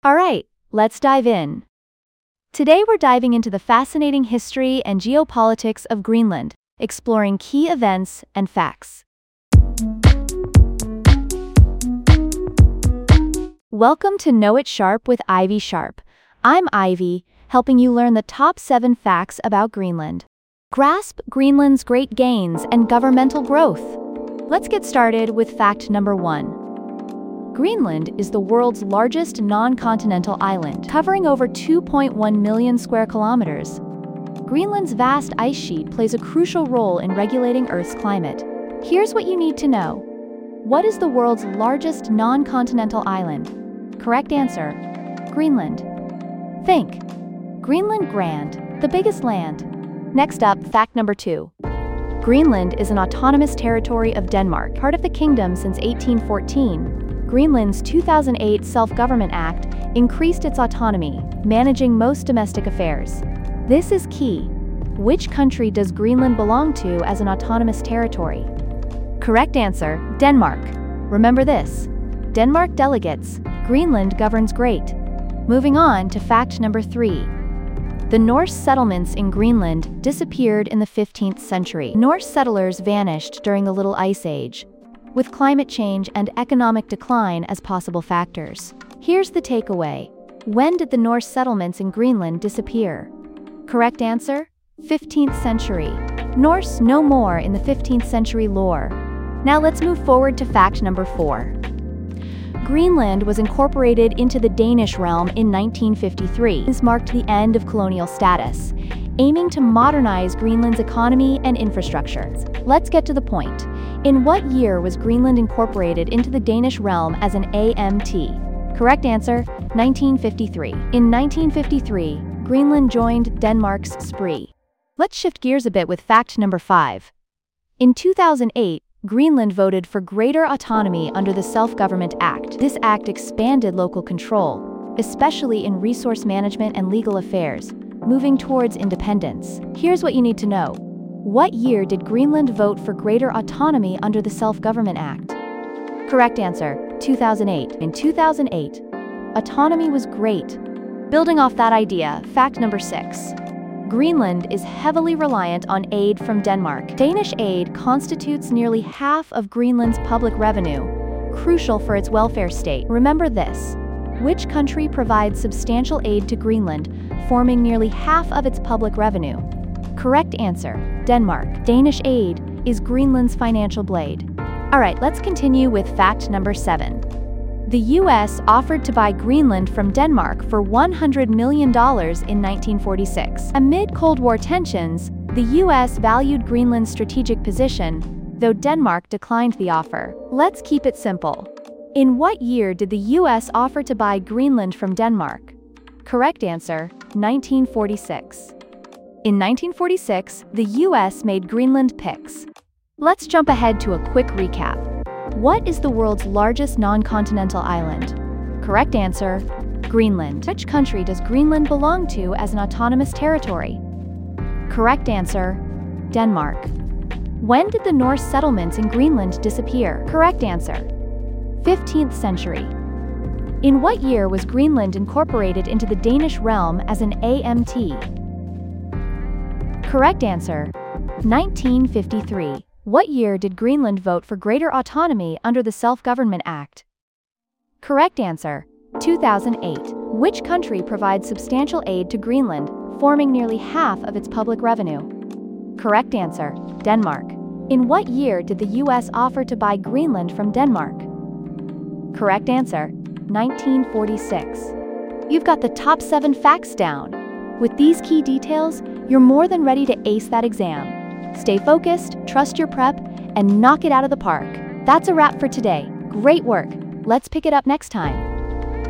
Alright, let's dive in. Today we're diving into the fascinating history and geopolitics of Greenland, exploring key events and facts. Welcome to Know It Sharp with Ivy Sharp. I'm Ivy, helping you learn the top 7 facts about Greenland. Grasp Greenland's great gains and governmental growth. Let's get started with fact number 1. Greenland is the world's largest non-continental island, covering over 2.1 million square kilometers. Greenland's vast ice sheet plays a crucial role in regulating Earth's climate. Here's what you need to know. What is the world's largest non-continental island? Correct answer: Greenland. Think. Greenland Grand, the biggest land. Next up, fact number 2. Greenland is an autonomous territory of Denmark, part of the kingdom since 1814. Greenland's 2008 Self-Government Act increased its autonomy, managing most domestic affairs. This is key. Which country does Greenland belong to as an autonomous territory? Correct answer: Denmark. Remember this. Denmark delegates. Greenland governs great. Moving on to fact number 3. The Norse settlements in Greenland disappeared in the 15th century. Norse settlers vanished during the Little Ice Age, with climate change and economic decline as possible factors. Here's the takeaway. When did the Norse settlements in Greenland disappear? Correct answer: 15th century. Norse no more in the 15th century lore. Now let's move forward to fact number 4. Greenland was incorporated into the Danish realm in 1953. This marked the end of colonial status, aiming to modernize Greenland's economy and infrastructure. Let's get to the point. In what year was Greenland incorporated into the Danish realm as an AMT? Correct answer: 1953. In 1953, Greenland joined Denmark's SPRI. Let's shift gears a bit with fact number 5. In 2008, Greenland voted for greater autonomy under the Self-Government Act. This act expanded local control, especially in resource management and legal affairs, moving towards independence. Here's what you need to know. What year did Greenland vote for greater autonomy under the Self-Government Act? Correct answer: 2008. In 2008, autonomy was great. Building off that idea, fact number 6. Greenland is heavily reliant on aid from Denmark. Danish aid constitutes nearly half of Greenland's public revenue, crucial for its welfare state. Remember this. Which country provides substantial aid to Greenland, forming nearly half of its public revenue? Correct answer: Denmark. Danish aid is Greenland's financial blade. Alright, let's continue with fact number 7. The US offered to buy Greenland from Denmark for $100 million in 1946. Amid Cold War tensions, the US valued Greenland's strategic position, though Denmark declined the offer. Let's keep it simple. In what year did the US offer to buy Greenland from Denmark? Correct answer: 1946. In 1946, the US made Greenland PIX. Let's jump ahead to a quick recap. What is the world's largest non-continental island? Correct answer: Greenland. Which country does Greenland belong to as an autonomous territory? Correct answer: Denmark. When did the Norse settlements in Greenland disappear? Correct answer: 15th century. In what year was Greenland incorporated into the Danish realm as an AMT? Correct answer: 1953. What year did Greenland vote for greater autonomy under the Self-Government Act? Correct answer: 2008. Which country provides substantial aid to Greenland, forming nearly half of its public revenue? Correct answer: Denmark. In what year did the US offer to buy Greenland from Denmark? Correct answer: 1946. You've got the top 7 facts down. With these key details, you're more than ready to ace that exam. Stay focused, trust your prep, and knock it out of the park. That's a wrap for today. Great work. Let's pick it up next time.